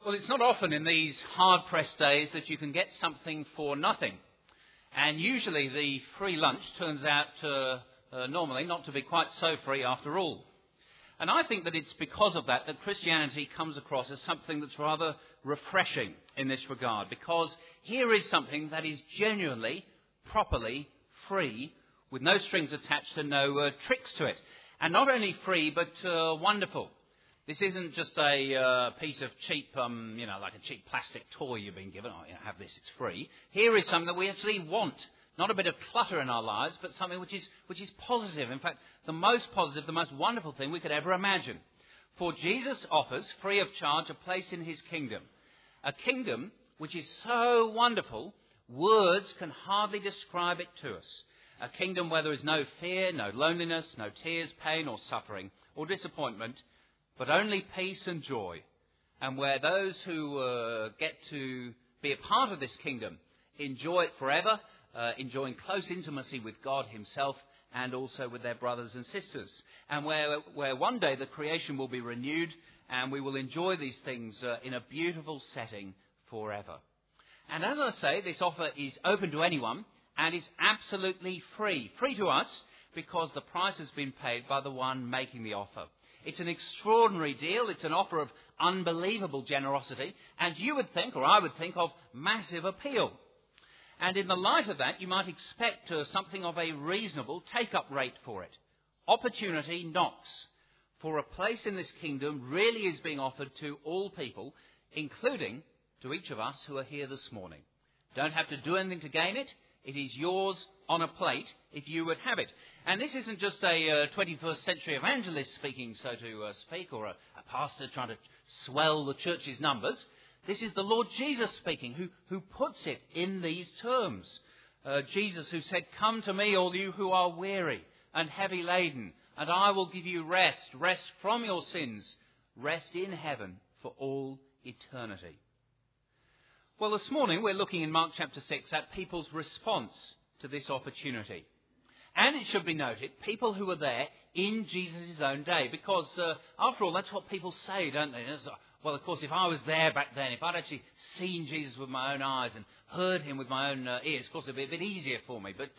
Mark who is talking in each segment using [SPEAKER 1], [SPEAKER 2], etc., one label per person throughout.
[SPEAKER 1] Well, it's not often in these hard-pressed days that you can get something for nothing. And usually the free lunch turns out normally not to be quite so free after all. And I think that it's because of that Christianity comes across as something that's rather refreshing in this regard. Because here is something that is genuinely, properly free, with no strings attached and no tricks to it. And not only free, but wonderful. This isn't just a piece of cheap, like a cheap plastic toy you've been given. Oh, have this, it's free. Here is something that we actually want. Not a bit of clutter in our lives, but something which is positive. In fact, the most positive, the most wonderful thing we could ever imagine. For Jesus offers, free of charge, a place in his kingdom. A kingdom which is so wonderful, words can hardly describe it to us. A kingdom where there is no fear, no loneliness, no tears, pain or suffering or disappointment, but only peace and joy, and where those who get to be a part of this kingdom enjoy it forever, enjoying close intimacy with God himself and also with their brothers and sisters, and where one day the creation will be renewed and we will enjoy these things in a beautiful setting forever. And as I say, this offer is open to anyone and it's absolutely free. Free to us because the price has been paid by the one making the offer. It's an extraordinary deal. It's an offer of unbelievable generosity. And you would think, or I would think, of massive appeal. And in the light of that, you might expect something of a reasonable take-up rate for it. Opportunity knocks. For a place in this kingdom really is being offered to all people, including to each of us who are here this morning. Don't have to do anything to gain it. It is yours on a plate if you would have it. And this isn't just a 21st century evangelist speaking, so to speak, or a pastor trying to swell the church's numbers. This is the Lord Jesus speaking, who puts it in these terms. Jesus who said, "Come to me, all you who are weary and heavy laden, and I will give you rest, rest from your sins, rest in heaven for all eternity." Well, this morning we're looking in Mark chapter 6 at people's response to this opportunity. And it should be noted, people who were there in Jesus' own day. Because, after all, that's what people say, don't they? Well, of course, if I was there back then, if I'd actually seen Jesus with my own eyes and heard him with my own ears, of course, it'd be a bit easier for me. But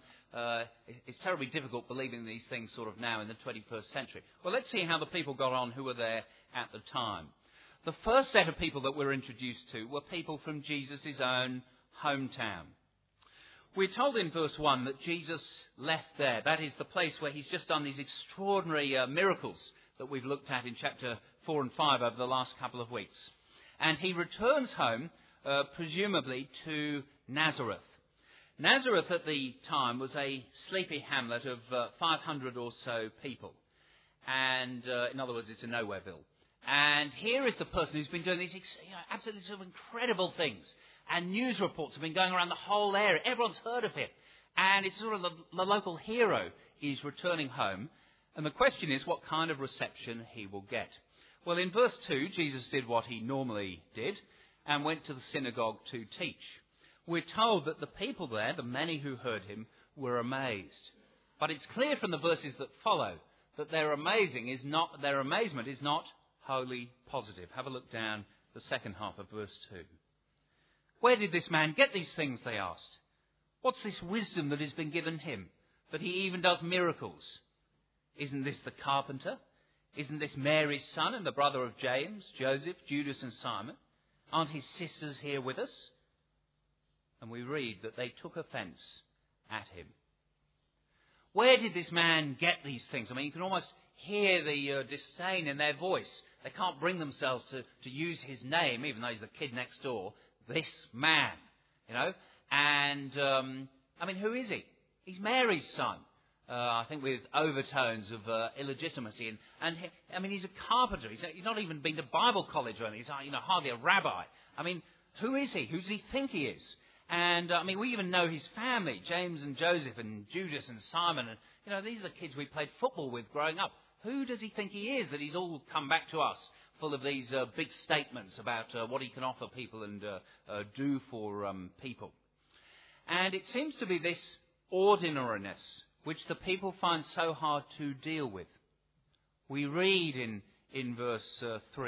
[SPEAKER 1] it's terribly difficult believing these things sort of now in the 21st century. Well, let's see how the people got on who were there at the time. The first set of people that we're introduced to were people from Jesus' own hometown. We're told in verse 1 that Jesus left there. That is the place where he's just done these extraordinary miracles that we've looked at in chapter 4 and 5 over the last couple of weeks. And he returns home, presumably to Nazareth. Nazareth at the time was a sleepy hamlet of 500 or so people. And in other words, it's a nowhereville. And here is the person who's been doing these absolutely sort of incredible things. And news reports have been going around the whole area. Everyone's heard of him. And it's sort of the local hero is returning home. And the question is what kind of reception he will get. Well, in verse 2, Jesus did what he normally did and went to the synagogue to teach. We're told that the people there, the many who heard him, were amazed. But it's clear from the verses that follow that their amazement is not wholly positive. Have a look down the second half of verse 2. Where did this man get these things, they asked. What's this wisdom that has been given him, that he even does miracles? Isn't this the carpenter? Isn't this Mary's son and the brother of James, Joseph, Judas and Simon? Aren't his sisters here with us? And we read that they took offence at him. Where did this man get these things? I mean, you can almost hear the disdain in their voice. They can't bring themselves to use his name, even though he's the kid next door. This man, And, who is he? He's Mary's son. I think with overtones of illegitimacy. And he's a carpenter. He's not even been to Bible college or anything. He's hardly a rabbi. I mean, who is he? Who does he think he is? And, we even know his family, James and Joseph and Judas and Simon. And, these are the kids we played football with growing up. Who does he think he is that he's all come back to us full of these big statements about what he can offer people and do for people? And it seems to be this ordinariness which the people find so hard to deal with. We read in verse 3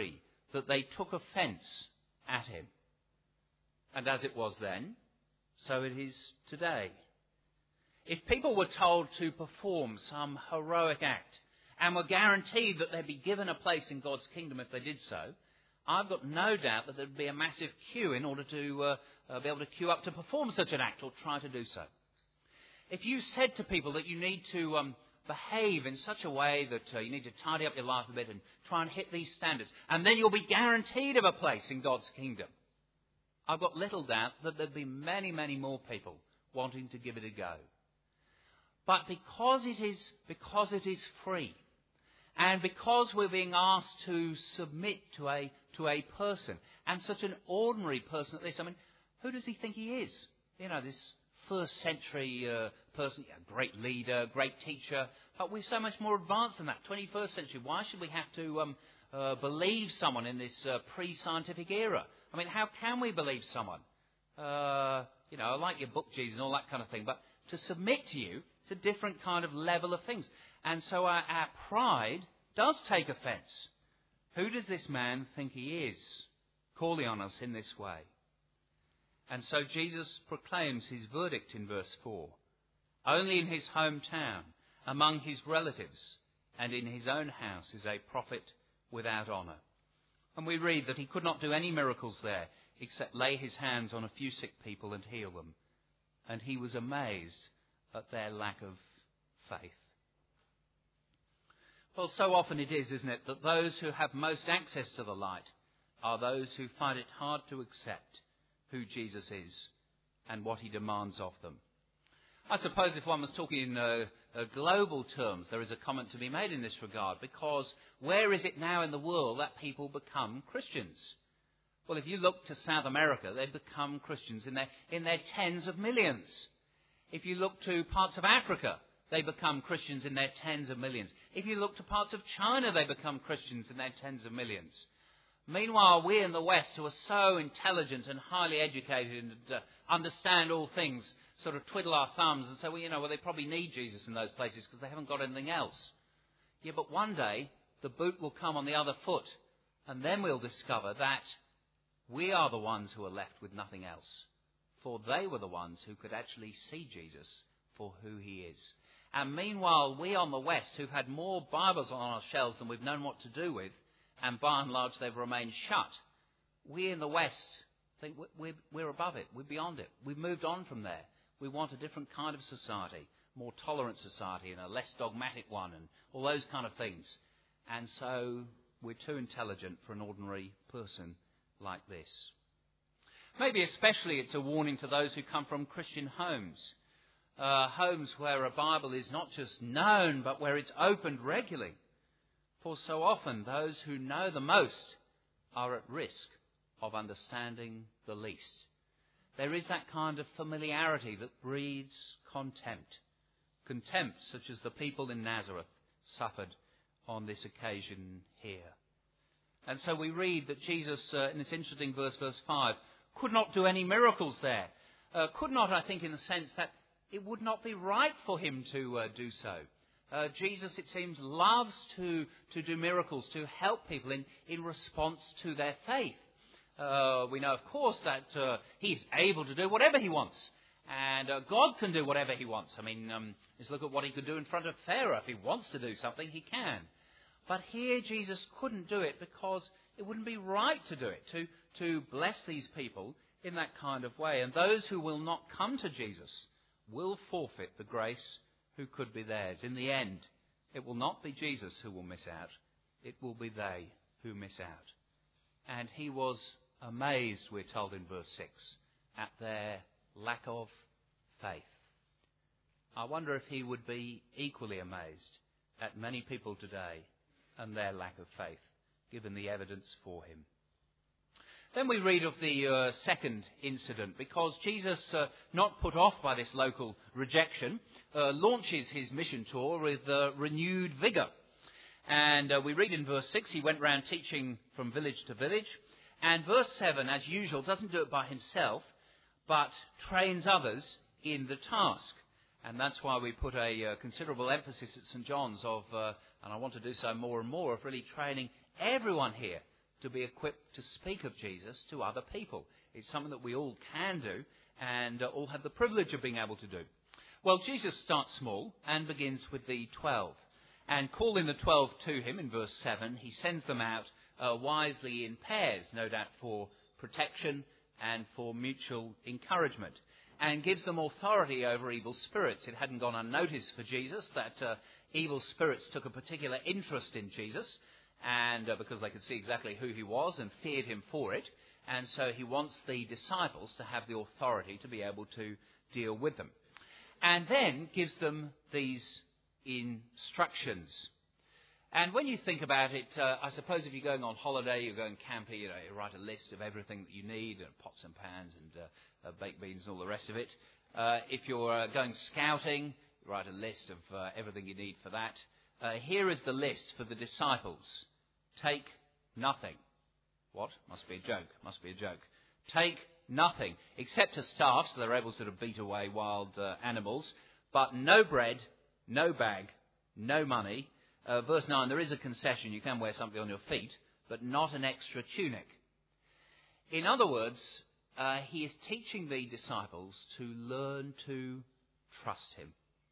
[SPEAKER 1] that they took offence at him. And as it was then, so it is today. If people were told to perform some heroic act and were guaranteed that they'd be given a place in God's kingdom if they did so, I've got no doubt that there'd be a massive queue in order to be able to queue up to perform such an act or try to do so. If you said to people that you need to behave in such a way that you need to tidy up your life a bit and try and hit these standards, and then you'll be guaranteed of a place in God's kingdom, I've got little doubt that there'd be many, many more people wanting to give it a go. But because it is free, and because we're being asked to submit to a person, and such an ordinary person at this, I mean, who does he think he is? You know, this first century person, great leader, great teacher, but we're so much more advanced than that, 21st century. Why should we have to believe someone in this pre-scientific era? I mean, how can we believe someone? I like your book, Jesus, and all that kind of thing, but to submit to you, it's a different kind of level of things. And so our pride does take offence. Who does this man think he is, calling on us in this way? And so Jesus proclaims his verdict in verse 4. Only in his hometown, among his relatives, and in his own house is a prophet without honour. And we read that he could not do any miracles there, except lay his hands on a few sick people and heal them. And he was amazed at their lack of faith. Well, so often it is, isn't it, that those who have most access to the light are those who find it hard to accept who Jesus is and what he demands of them. I suppose if one was talking in global terms, there is a comment to be made in this regard, because where is it now in the world that people become Christians? Well, if you look to South America, they become Christians in their tens of millions. If you look to parts of Africa, they become Christians in their tens of millions. If you look to parts of China, they become Christians in their tens of millions. Meanwhile, we in the West, who are so intelligent and highly educated and understand all things, sort of twiddle our thumbs and say, well, they probably need Jesus in those places because they haven't got anything else. Yeah, but one day, the boot will come on the other foot, and then we'll discover that we are the ones who are left with nothing else. For they were the ones who could actually see Jesus for who he is. And meanwhile, we on the West, who've had more Bibles on our shelves than we've known what to do with, and by and large they've remained shut, we in the West think we're above it, we're beyond it. We've moved on from there. We want a different kind of society, more tolerant society and a less dogmatic one and all those kind of things. And so we're too intelligent for an ordinary person like this. Maybe especially it's a warning to those who come from Christian homes. Homes where a Bible is not just known, but where it's opened regularly. For so often, those who know the most are at risk of understanding the least. There is that kind of familiarity that breeds contempt. Contempt such as the people in Nazareth suffered on this occasion here. And so we read that Jesus, in this interesting verse 5, could not do any miracles there. Could not, I think, in the sense that it would not be right for him to do so. Jesus, it seems, loves to do miracles, to help people in response to their faith. We know, of course, that he's able to do whatever he wants. And God can do whatever he wants. I mean, just look at what he could do in front of Pharaoh. If he wants to do something, he can. But here Jesus couldn't do it because it wouldn't be right to do it, to bless these people in that kind of way. And those who will not come to Jesus will forfeit the grace who could be theirs. In the end, it will not be Jesus who will miss out. It will be they who miss out. And he was amazed, we're told in verse 6, at their lack of faith. I wonder if he would be equally amazed at many people today and their lack of faith, given the evidence for him. Then we read of the second incident, because Jesus, not put off by this local rejection, launches his mission tour with renewed vigour. And we read in verse 6, he went round teaching from village to village. And verse 7, as usual, doesn't do it by himself, but trains others in the task. And that's why we put a considerable emphasis at St. John's of, and I want to do so more and more, of really training everyone here to be equipped to speak of Jesus to other people. It's something that we all can do and all have the privilege of being able to do. Well, Jesus starts small and begins with the 12. And calling the 12 to him in verse 7, he sends them out wisely in pairs, no doubt for protection and for mutual encouragement, and gives them authority over evil spirits. It hadn't gone unnoticed for Jesus that evil spirits took a particular interest in Jesus, and because they could see exactly who he was and feared him for it. And so he wants the disciples to have the authority to be able to deal with them. And then gives them these instructions. And when you think about it, I suppose if you're going on holiday, you're going camping, you write a list of everything that you need, pots and pans and baked beans and all the rest of it. If you're going scouting, you write a list of everything you need for that. Here is the list for the disciples. Take nothing. What? Must be a joke. Must be a joke. Take nothing, except a staff, so they're able to sort of beat away wild animals, but no bread, no bag, no money. Verse 9, there is a concession. You can wear something on your feet, but not an extra tunic. In other words, he is teaching the disciples to learn to trust him.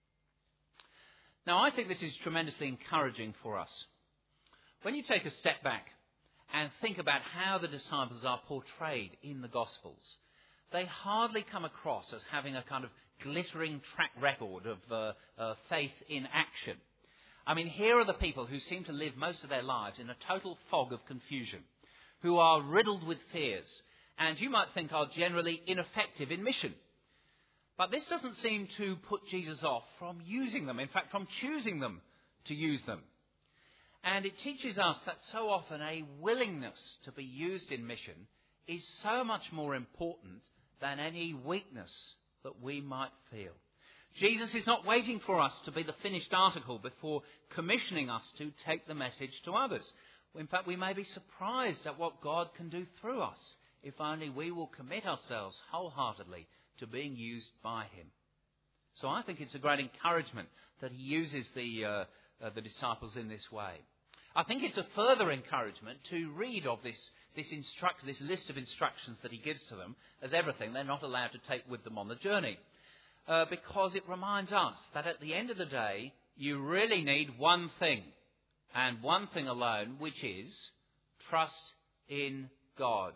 [SPEAKER 1] Now, I think this is tremendously encouraging for us. When you take a step back and think about how the disciples are portrayed in the Gospels, they hardly come across as having a kind of glittering track record of faith in action. I mean, here are the people who seem to live most of their lives in a total fog of confusion, who are riddled with fears, and you might think are generally ineffective in mission. But this doesn't seem to put Jesus off from using them, in fact, from choosing them to use them. And it teaches us that so often a willingness to be used in mission is so much more important than any weakness that we might feel. Jesus is not waiting for us to be the finished article before commissioning us to take the message to others. In fact, we may be surprised at what God can do through us if only we will commit ourselves wholeheartedly to being used by him. So I think it's a great encouragement that he uses the disciples in this way. I think it's a further encouragement to read of this list of instructions that he gives to them as everything they're not allowed to take with them on the journey. Because it reminds us that at the end of the day, you really need one thing, and one thing alone, which is trust in God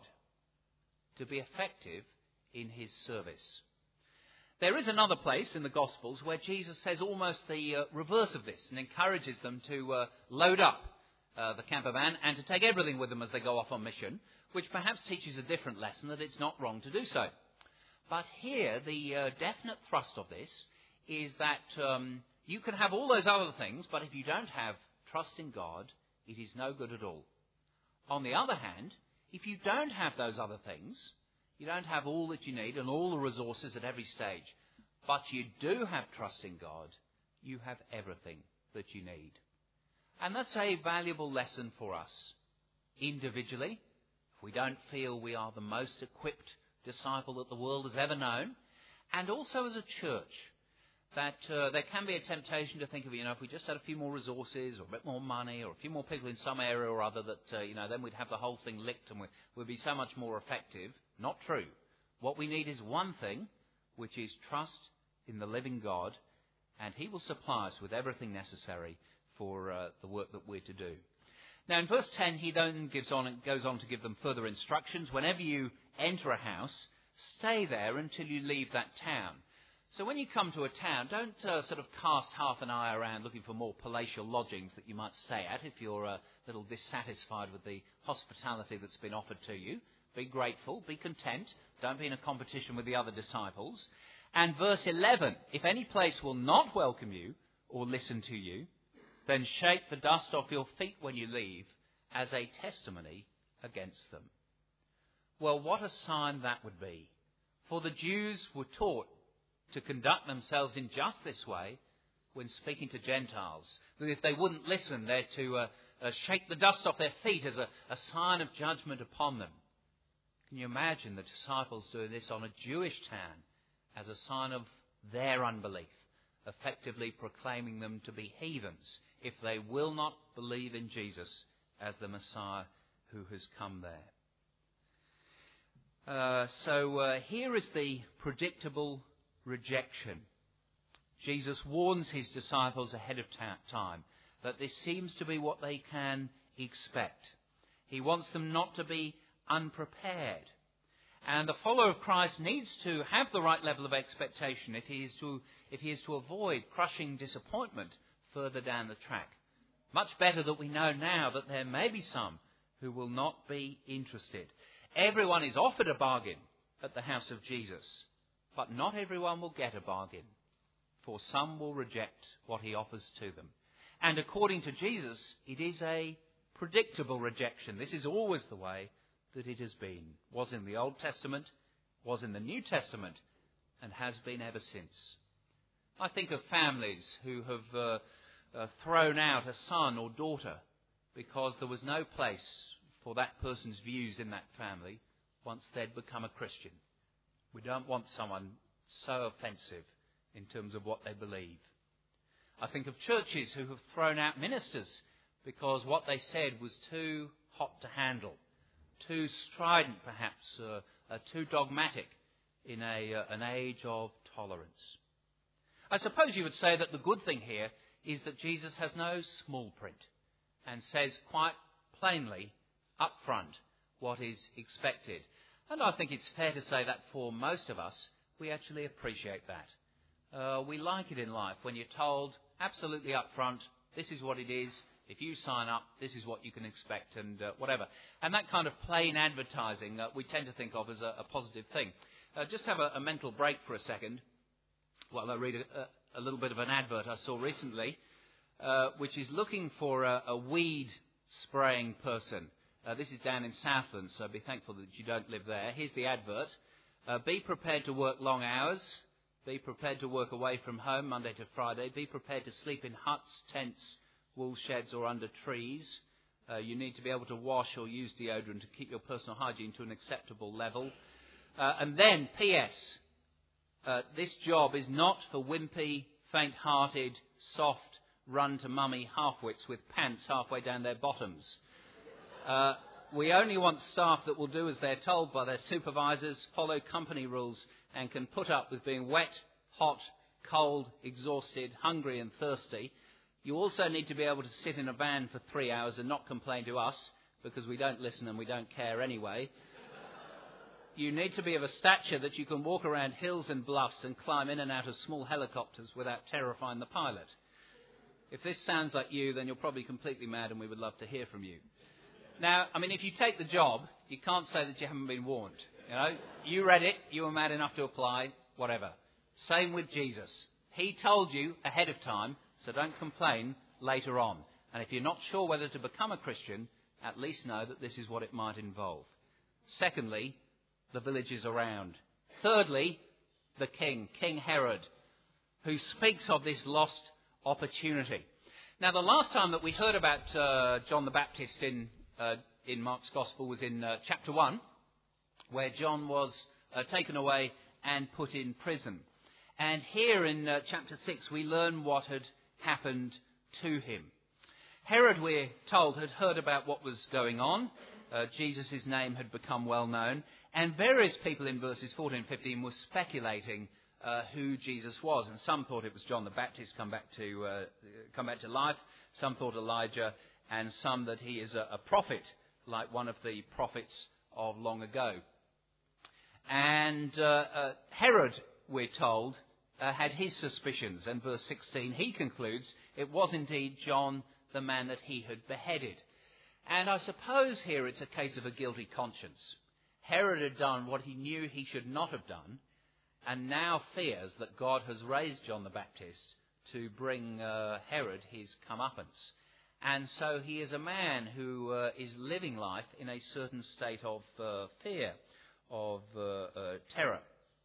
[SPEAKER 1] to be effective in his service. There is another place in the Gospels where Jesus says almost the reverse of this and encourages them to load up the camper van and to take everything with them as they go off on mission, which perhaps teaches a different lesson, that it's not wrong to do so. But here, the definite thrust of this is that you can have all those other things, but if you don't have trust in God, it is no good at all. On the other hand, if you don't have those other things, you don't have all that you need and all the resources at every stage, but you do have trust in God, you have everything that you need. And that's a valuable lesson for us. Individually, if we don't feel we are the most equipped disciple that the world has ever known, and also as a church, that there can be a temptation to think of, if we just had a few more resources or a bit more money or a few more people in some area or other, that, then we'd have the whole thing licked and we'd be so much more effective. Not true. What we need is one thing, which is trust in the living God, and he will supply us with everything necessary for the work that we're to do. Now, in verse 10, he then goes on to give them further instructions. Whenever you enter a house, stay there until you leave that town. So when you come to a town, don't sort of cast half an eye around looking for more palatial lodgings that you might stay at if you're a little dissatisfied with the hospitality that's been offered to you. Be grateful, be content, don't be in a competition with the other disciples. And verse 11, if any place will not welcome you or listen to you, then shake the dust off your feet when you leave as a testimony against them. Well, what a sign that would be. For the Jews were taught to conduct themselves in just this way when speaking to Gentiles. That if they wouldn't listen, they're to shake the dust off their feet as a sign of judgment upon them. Can you imagine the disciples doing this on a Jewish town as a sign of their unbelief, effectively proclaiming them to be heathens if they will not believe in Jesus as the Messiah who has come there. So here is the predictable rejection. Jesus warns his disciples ahead of time that this seems to be what they can expect. He wants them not to be unprepared. And the follower of Christ needs to have the right level of expectation if he is to avoid crushing disappointment further down the track. Much better that we know now that there may be some who will not be interested. Everyone is offered a bargain at the house of Jesus, but not everyone will get a bargain, for some will reject what he offers to them. And according to Jesus, it is a predictable rejection. This is always the way that it has been. Was in the Old Testament, was in the New Testament, and has been ever since. I think of families who have thrown out a son or daughter because there was no place for that person's views in that family once they'd become a Christian. We don't want someone so offensive in terms of what they believe. I think of churches who have thrown out ministers because what they said was too hot to handle, too strident perhaps, too dogmatic in an age of tolerance. I suppose you would say that the good thing here is that Jesus has no small print and says quite plainly up front what is expected. And I think it's fair to say that for most of us, we actually appreciate that. We like it in life when you're told absolutely up front, this is what it is. If you sign up, this is what you can expect and whatever. And that kind of plain advertising we tend to think of as a positive thing. Just have a mental break for a second while I read a little bit of an advert I saw recently, which is looking for a weed spraying person. This is down in Southland, so be thankful that you don't live there. Here's the advert. Be prepared to work long hours. Be prepared to work away from home Monday to Friday. Be prepared to sleep in huts, tents, wool sheds or under trees. You need to be able to wash or use deodorant to keep your personal hygiene to an acceptable level. And then, P.S., this job is not for wimpy, faint-hearted, soft, run-to-mummy half-wits with pants halfway down their bottoms. We only want staff that will do as they're told by their supervisors, follow company rules, and can put up with being wet, hot, cold, exhausted, hungry and thirsty. You also need to be able to sit in a van for 3 hours and not complain to us, because we don't listen and we don't care anyway. You need to be of a stature that you can walk around hills and bluffs and climb in and out of small helicopters without terrifying the pilot. If this sounds like you, then you're probably completely mad and we would love to hear from you. Now, I mean, if you take the job, you can't say that you haven't been warned. You know, you read it, you were mad enough to apply, whatever. Same with Jesus. He told you ahead of time, so don't complain later on. And if you're not sure whether to become a Christian, at least know that this is what it might involve. Secondly, the villages around. Thirdly, the king, King Herod, who speaks of this lost opportunity. Now, the last time that we heard about John the Baptist in Mark's Gospel was in chapter 1, where John was taken away and put in prison. And here in chapter 6, we learn what had happened to him. Herod, we're told, had heard about what was going on. Jesus' name had become well known. And various people in verses 14 and 15 were speculating who Jesus was. And some thought it was John the Baptist come back to life. Some thought Elijah. And some that he is a prophet, like one of the prophets of long ago. And Herod, we're told, had his suspicions. And verse 16, he concludes it was indeed John, the man that he had beheaded. And I suppose here it's a case of a guilty conscience. Herod had done what he knew he should not have done, and now fears that God has raised John the Baptist to bring Herod his comeuppance. And so he is a man who is living life in a certain state of fear, of terror.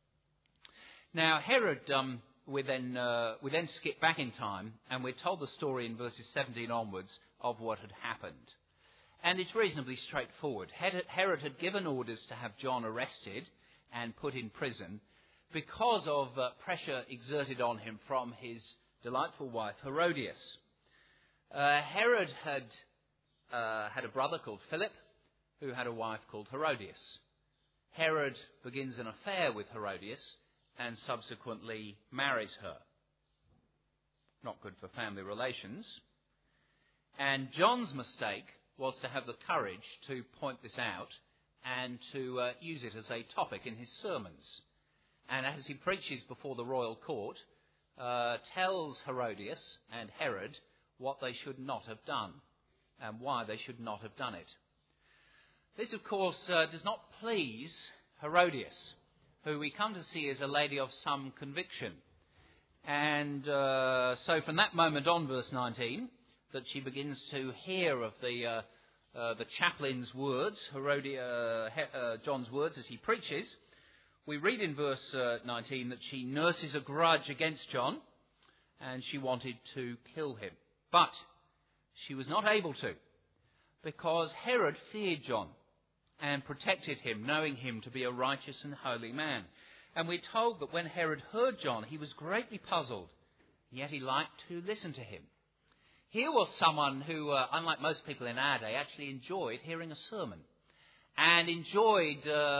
[SPEAKER 1] Now, Herod, we then skip back in time, and we're told the story in verses 17 onwards of what had happened. And it's reasonably straightforward. Herod had given orders to have John arrested and put in prison because of pressure exerted on him from his delightful wife, Herodias. Herod had a brother called Philip, who had a wife called Herodias. Herod begins an affair with Herodias and subsequently marries her. Not good for family relations. And John's mistake was to have the courage to point this out and to use it as a topic in his sermons. And as he preaches before the royal court, tells Herodias and Herod what they should not have done and why they should not have done it. This, of course, does not please Herodias, who we come to see as a lady of some conviction. And so from that moment on, verse 19, that she begins to hear of the chaplain's words, John's words as he preaches, we read in verse 19 that she nurses a grudge against John and she wanted to kill him. But she was not able to, because Herod feared John and protected him, knowing him to be a righteous and holy man. And we're told that when Herod heard John, he was greatly puzzled, yet he liked to listen to him. Here was someone who, unlike most people in our day, actually enjoyed hearing a sermon and enjoyed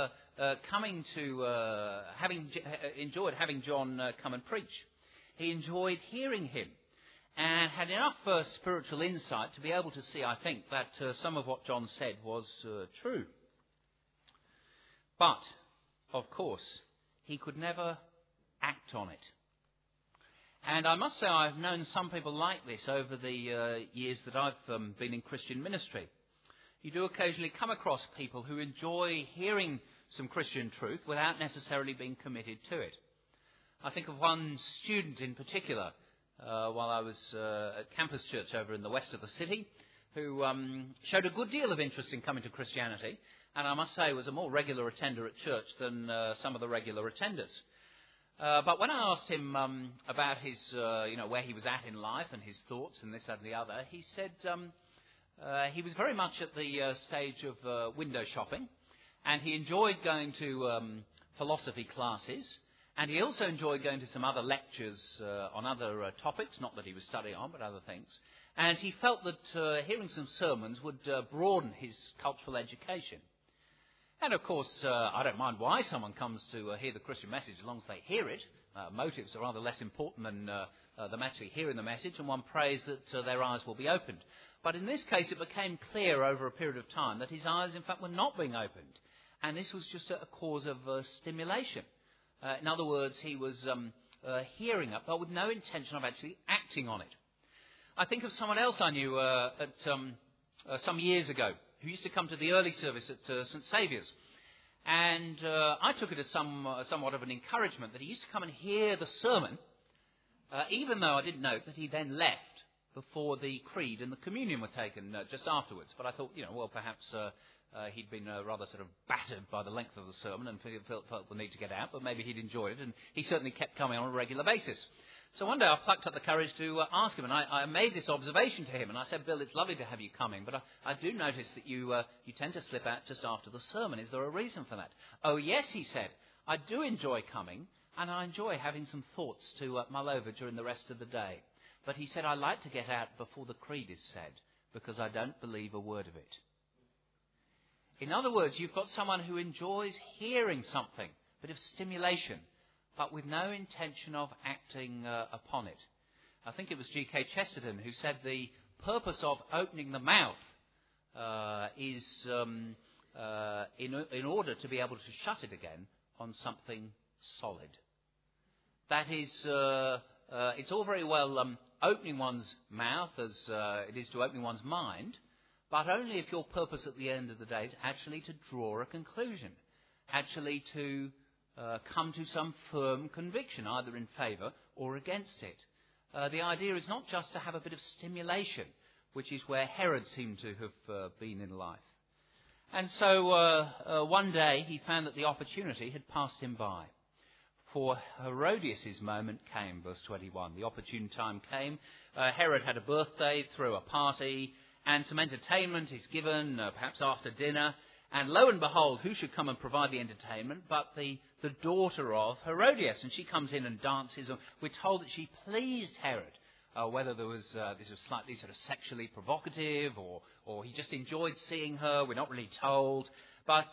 [SPEAKER 1] having John come and preach. He enjoyed hearing him and had enough spiritual insight to be able to see, I think, that some of what John said was true. But, of course, he could never act on it. And I must say I've known some people like this over the years that I've been in Christian ministry. You do occasionally come across people who enjoy hearing some Christian truth without necessarily being committed to it. I think of one student in particular while I was at Campus Church over in the west of the city, who showed a good deal of interest in coming to Christianity, and I must say was a more regular attender at church than some of the regular attenders. But when I asked him about his, where he was at in life and his thoughts and this, that and the other, he said he was very much at the stage of window shopping, and he enjoyed going to philosophy classes, and he also enjoyed going to some other lectures on other topics, not that he was studying on, but other things. And he felt that hearing some sermons would broaden his cultural education. And of course, I don't mind why someone comes to hear the Christian message as long as they hear it. Motives are rather less important than them actually hearing the message, and one prays that their eyes will be opened. But in this case, it became clear over a period of time that his eyes, in fact, were not being opened. And this was just a cause of stimulation. In other words, he was hearing it, but with no intention of actually acting on it. I think of someone else I knew some years ago who used to come to the early service at St. Saviour's. And I took it as somewhat of an encouragement that he used to come and hear the sermon, even though I didn't note that he then left before the creed and the communion were taken just afterwards. But I thought, perhaps he'd been rather sort of battered by the length of the sermon and felt the need to get out, but maybe he'd enjoyed it, and he certainly kept coming on a regular basis. So one day I plucked up the courage to ask him, and I made this observation to him, and I said, Bill, it's lovely to have you coming, but I do notice that you tend to slip out just after the sermon. Is there a reason for that? Oh, yes, he said, I do enjoy coming, and I enjoy having some thoughts to mull over during the rest of the day. But he said, I like to get out before the creed is said, because I don't believe a word of it. In other words, you've got someone who enjoys hearing something, a bit of stimulation, but with no intention of acting upon it. I think it was G.K. Chesterton who said the purpose of opening the mouth is in order to be able to shut it again on something solid. That is, it's all very well opening one's mouth as it is to opening one's mind, but only if your purpose at the end of the day is actually to draw a conclusion, actually to come to some firm conviction, either in favour or against it. The idea is not just to have a bit of stimulation, which is where Herod seemed to have been in life. And so one day he found that the opportunity had passed him by. For Herodias' moment came, verse 21. The opportune time came. Herod had a birthday, threw a party, and some entertainment is given, perhaps after dinner. And lo and behold, who should come and provide the entertainment but the daughter of Herodias? And she comes in and dances. We're told that she pleased Herod whether this was slightly sort of sexually provocative or he just enjoyed seeing her. We're not really told. But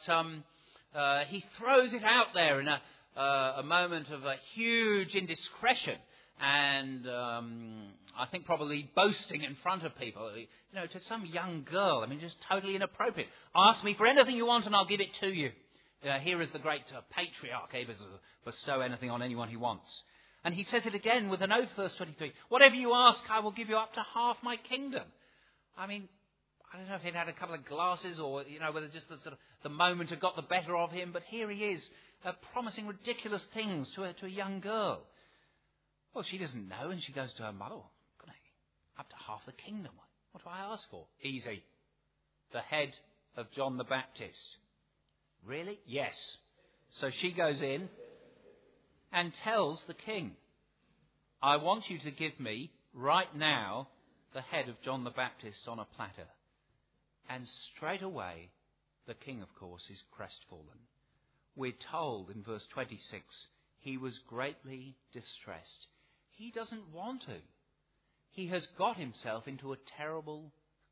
[SPEAKER 1] he throws it out there in a moment of a huge indiscretion and I think probably boasting in front of people, to some young girl. I mean, just totally inappropriate. Ask me for anything you want and I'll give it to you. Here is the great patriarch able to bestow anything on anyone he wants. And he says it again with an oath, verse 23. Whatever you ask, I will give you up to half my kingdom. I mean, I don't know if he'd had a couple of glasses or, whether just the moment had got the better of him. But here he is, promising ridiculous things to a young girl. Well, she doesn't know, and she goes to her mother. Up to half the kingdom. What do I ask for? Easy. The head of John the Baptist. Really? Yes. So she goes in and tells the king, I want you to give me, right now, the head of John the Baptist on a platter. And straight away, the king, of course, is crestfallen. We're told in verse 26, he was greatly distressed. He doesn't want to. He has got himself into a terrible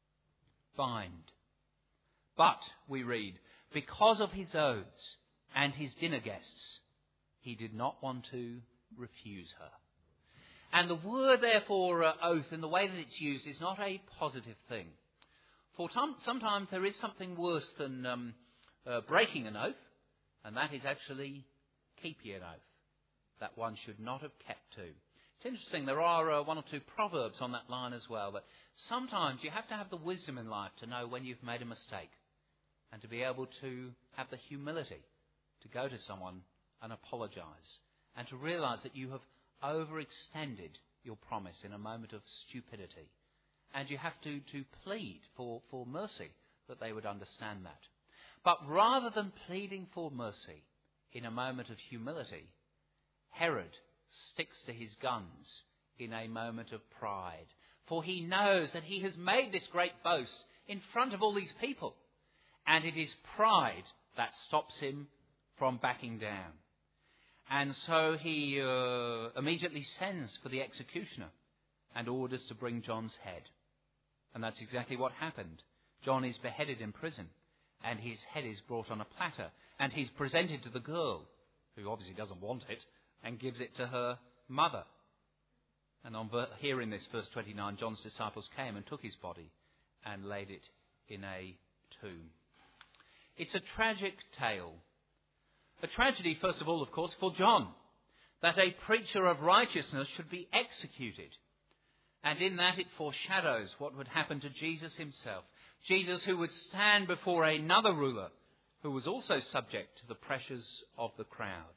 [SPEAKER 1] bind. But, we read, because of his oaths and his dinner guests, he did not want to refuse her. And the word, therefore, oath, in the way that it's used, is not a positive thing. For sometimes there is something worse than breaking an oath, and that is actually keeping an oath that one should not have kept to. It's interesting, there are one or two proverbs on that line as well, that sometimes you have to have the wisdom in life to know when you've made a mistake and to be able to have the humility to go to someone and apologise and to realise that you have overextended your promise in a moment of stupidity. And you have to plead for mercy, that they would understand that. But rather than pleading for mercy in a moment of humility, Herod sticks to his guns in a moment of pride. For he knows that he has made this great boast in front of all these people. And it is pride that stops him from backing down. And so he immediately sends for the executioner and orders to bring John's head. And that's exactly what happened. John is beheaded in prison, and his head is brought on a platter, and he's presented to the girl, who obviously doesn't want it, and gives it to her mother. And here in this verse 29, John's disciples came and took his body and laid it in a tomb. It's a tragic tale. A tragedy, first of all, of course, for John, that a preacher of righteousness should be executed. And in that it foreshadows what would happen to Jesus himself. Jesus, who would stand before another ruler who was also subject to the pressures of the crowd.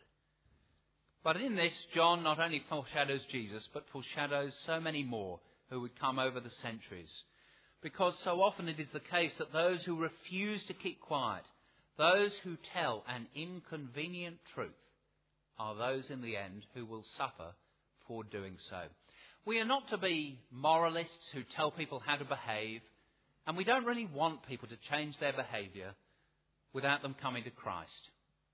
[SPEAKER 1] But in this, John not only foreshadows Jesus, but foreshadows so many more who would come over the centuries. Because so often it is the case that those who refuse to keep quiet, those who tell an inconvenient truth, are those in the end who will suffer for doing so. We are not to be moralists who tell people how to behave, and we don't really want people to change their behaviour without them coming to Christ.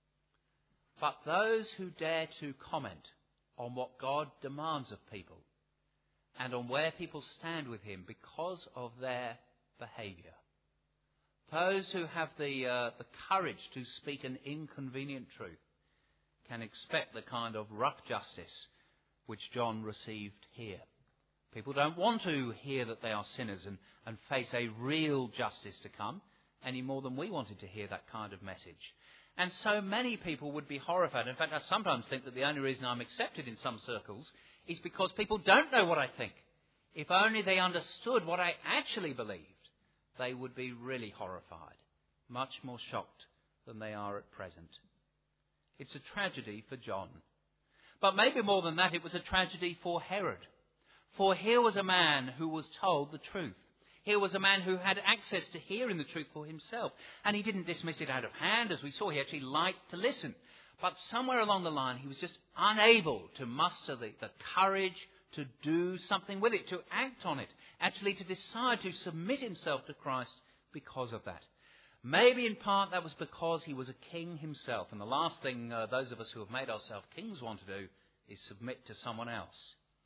[SPEAKER 1] But those who dare to comment on what God demands of people and on where people stand with him because of their behaviour, those who have the courage to speak an inconvenient truth, can expect the kind of rough justice which John received here. People don't want to hear that they are sinners and face a real justice to come any more than we wanted to hear that kind of message. And so many people would be horrified. In fact, I sometimes think that the only reason I'm accepted in some circles is because people don't know what I think. If only they understood what I actually believed, they would be really horrified, much more shocked than they are at present. It's a tragedy for John. But maybe more than that, it was a tragedy for Herod. For here was a man who was told the truth. Here was a man who had access to hearing the truth for himself. And he didn't dismiss it out of hand. As we saw, he actually liked to listen. But somewhere along the line, he was just unable to muster the courage to do something with it, to act on it, actually to decide to submit himself to Christ because of that. Maybe in part that was because he was a king himself. And the last thing those of us who have made ourselves kings want to do is submit to someone else.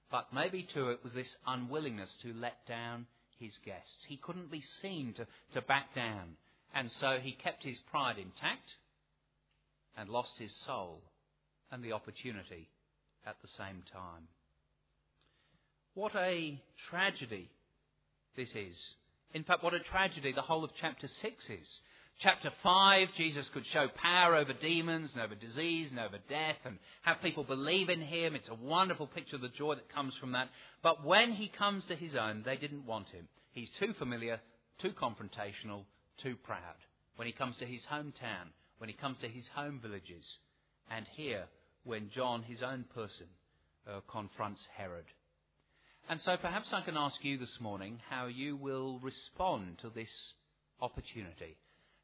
[SPEAKER 1] But maybe too it was this unwillingness to let down his guests. He couldn't be seen to back down. And so he kept his pride intact and lost his soul and the opportunity at the same time. What a tragedy this is. In fact, what a tragedy the whole of chapter 6 is. Chapter 5, Jesus could show power over demons and over disease and over death and have people believe in him. It's a wonderful picture of the joy that comes from that. But when he comes to his own, they didn't want him. He's too familiar, too confrontational, too proud. When he comes to his hometown, when he comes to his home villages, and here, when John, his own person, confronts Herod. And so perhaps I can ask you this morning how you will respond to this opportunity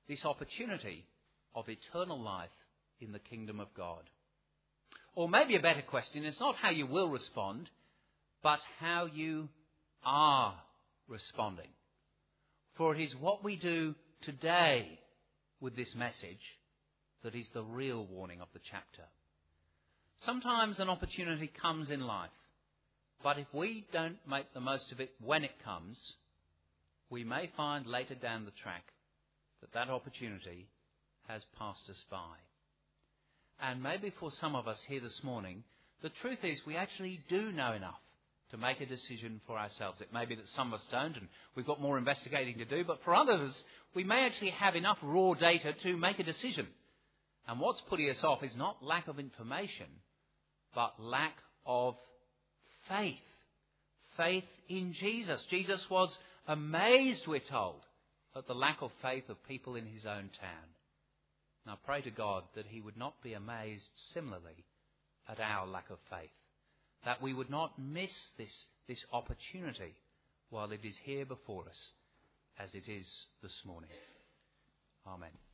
[SPEAKER 1] of eternal life in the kingdom of God. Or maybe a better question, it's not how you will respond, but how you are responding. For it is what we do today with this message that is the real warning of the chapter. Sometimes an opportunity comes in life, but if we don't make the most of it when it comes, we may find later down the track that opportunity has passed us by. And maybe for some of us here this morning, the truth is we actually do know enough to make a decision for ourselves. It may be that some of us don't, and we've got more investigating to do, but for others, we may actually have enough raw data to make a decision. And what's putting us off is not lack of information, but lack of faith. Faith in Jesus. Jesus was amazed, we're told, at the lack of faith of people in his own town. Now pray to God that he would not be amazed similarly at our lack of faith, that we would not miss this opportunity while it is here before us, as it is this morning. Amen.